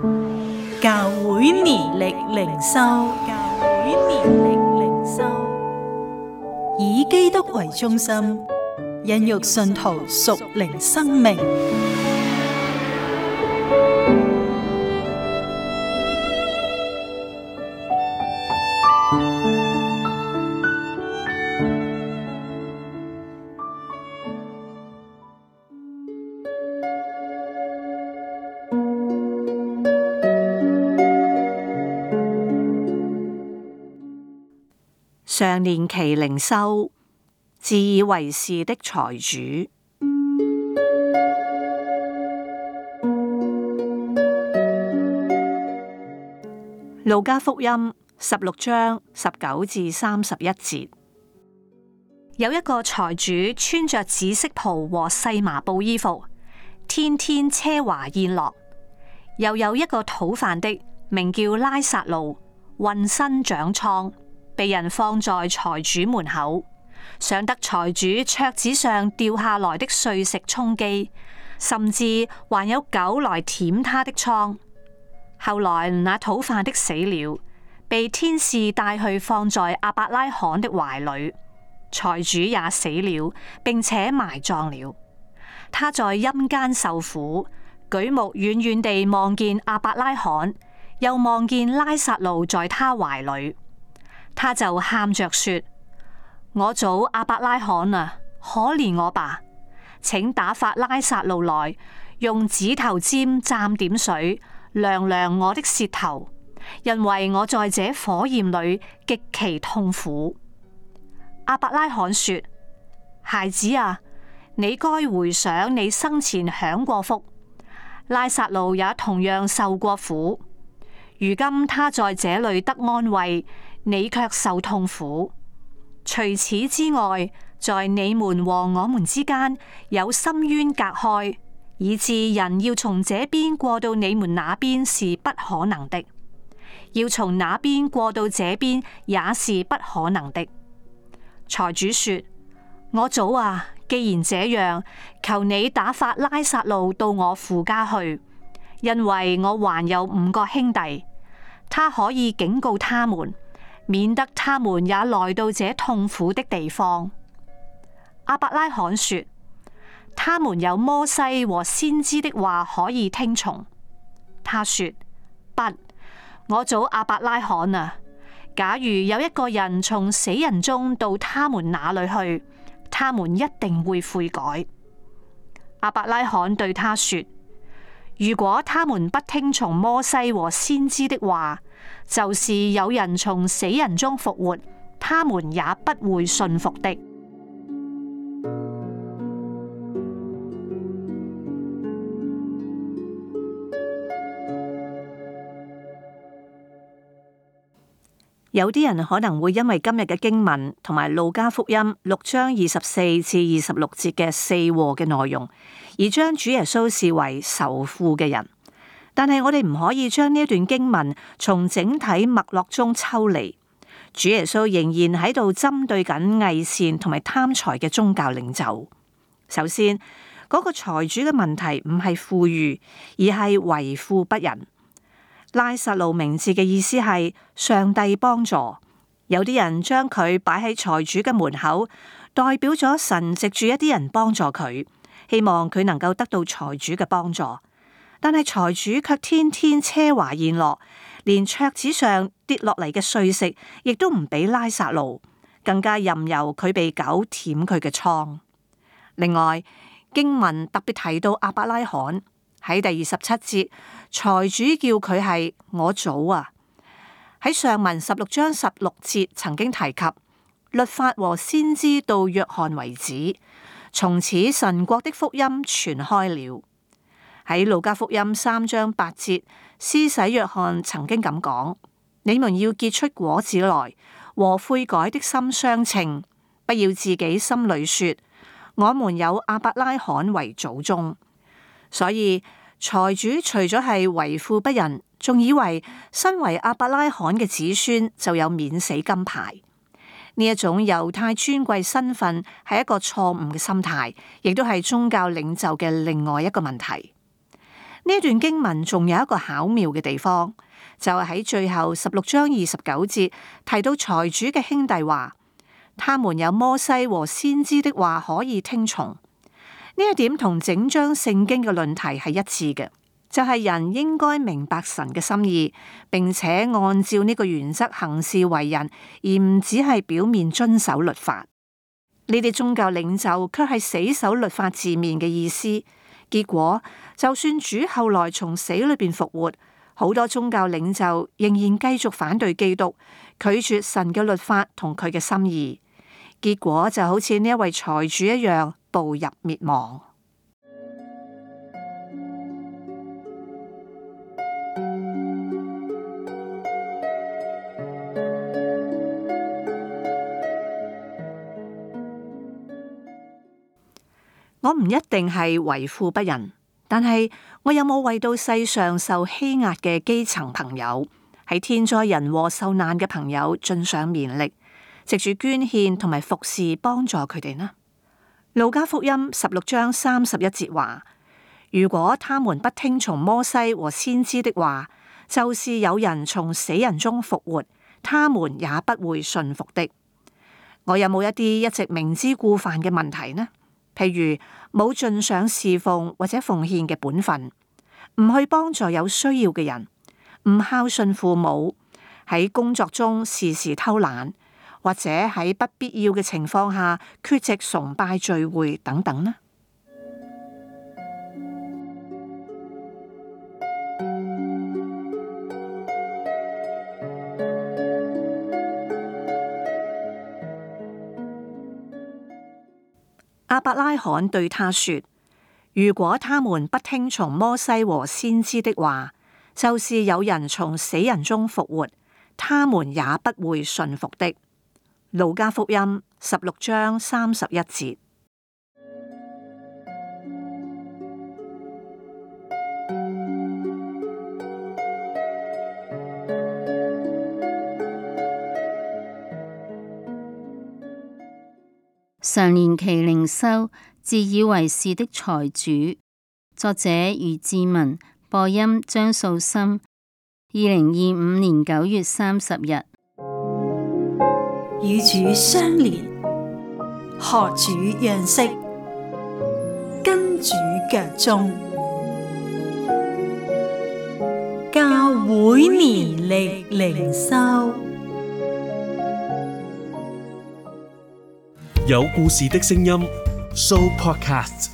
教會年曆靈修，以基督為中心，孕育信徒屬靈生命。 常年期靈修，自以為是的財主。路加福音16章19至31節，有一個財主穿着紫色袍和細麻布衣服，天天奢華宴樂。又有一個討飯的，名叫拉撒路，渾身長瘡，被人放在財主門口，想得財主桌子上掉下來的碎石充飢，甚至還有狗來舔他的瘡。後來那討飯的死了，被天使帶去放在亞伯拉罕的懷裏，財主也死了，並且埋葬了。他在陰間受苦，舉目遠遠地望見亞伯拉罕，又望見拉撒路在他懷裏。他就喊着說：我祖亞伯拉罕啊，可憐我吧！請打發拉撒路來，用指頭尖蘸點水，涼涼我的舌頭，因為我在這火焰裏極其痛苦。亞伯拉罕說：孩子啊，你該回想你生前享過福，拉撒路也同樣受過苦，如今他在這裏得安慰，你卻受痛苦。除此之外，在你們和我們之間有深淵隔開，以致人要從這邊過到你們那邊是不可能的，要從那邊過到這邊也是不可能的。財主說：我祖啊，既然這樣，求你打發拉撒路到我父家去，因為我還有5個兄弟，他可以警告他們，免得他們也來到這痛苦的地方。亞伯拉罕說：他們有摩西和先知的話可以聽從。他說：不，我祖亞伯拉罕啊，假如有一個人從死人中到他們那裏去，他們一定會悔改。亞伯拉罕對他說：如果他們不聽從摩西和先知的話，就是有人從死人中復活，他們也不會信服的。有啲人可能會因為今日嘅經文同埋路加福音6章24至26節嘅四禍嘅內容，而將主耶穌視為仇富嘅人。但係我哋唔可以將呢一段經文從整體脈絡中抽離。主耶穌仍然喺度針對緊偽善同埋貪財嘅宗教領袖。首先，嗰個財主嘅問題唔係富裕，而係為富不仁。拉撒路名字嘅意思係上帝幫助，有啲人將佢擺喺財主嘅門口，代表咗神藉住一啲人幫助佢，希望佢能夠得到財主嘅幫助。但係財主卻天天奢華宴樂，連桌子上跌落嚟嘅碎石亦都唔俾拉撒路，更加任由佢被狗舔佢嘅瘡。另外，經文特別提到亞伯拉罕。喺第27節，財主叫佢係我祖啊。喺上文16章16節曾經提及律法和先知到約翰為止，從此神國的福音傳開了。喺路加福音3章8節，施洗約翰曾經咁講：你們要結出果子來，和悔改的心相稱，不要自己心裏說我們有亞伯拉罕為祖宗。所以財主除咗係為富不仁，仲以為身為亞伯拉罕嘅子孫就有免死金牌。呢一種猶太尊貴身份係一個錯誤嘅心態，亦都係宗教領袖嘅另外一個問題。 呢段經文仲有一個巧妙嘅地方，就係喺最後16章29節提到財主嘅兄弟話，他們有摩西和先知的話可以聽從。呢一點同整章聖經嘅論題係一致嘅，就係人應該明白神嘅心意，並且按照呢個原則行事為人，而唔只係表面遵守律法。呢啲宗教領袖卻係死守律法字面嘅意思，結果就算主後來從死裏邊復活，好多宗教領袖仍然繼續反對基督，拒絕神嘅律法同佢嘅心意，結果就好似呢一位財主一樣，步入滅亡。我唔一定係為富不仁，但係我有冇為到世上受欺壓嘅基層朋友，喺天災人禍受難嘅朋友盡上綿力，藉住捐獻同埋服侍幫助佢哋呢？路加福音16章31節話：如果他們不聽從摩西和先知的話，就是有人從死人中復活，他們也不會信服的。我有冇一啲一直明知故犯嘅問題呢？譬如冇盡上侍奉或者奉獻嘅本分，唔去幫助有需要嘅人，唔孝順父母，喺工作中時時偷懶，或者喺不必要嘅情況下缺席崇拜聚會等等呢？亞伯拉罕對他說：如果他們不聽從摩西和先知的話，就是有人從死人中復活，他們也不會信服的。路加福音16章31節。 常年期靈修，自以為是的財主。作者余志文，播音張素心。2025年9月30日。 與主相連，學主樣式，跟主腳蹤，教會年曆靈修。 有故事的聲音 Show Podcast。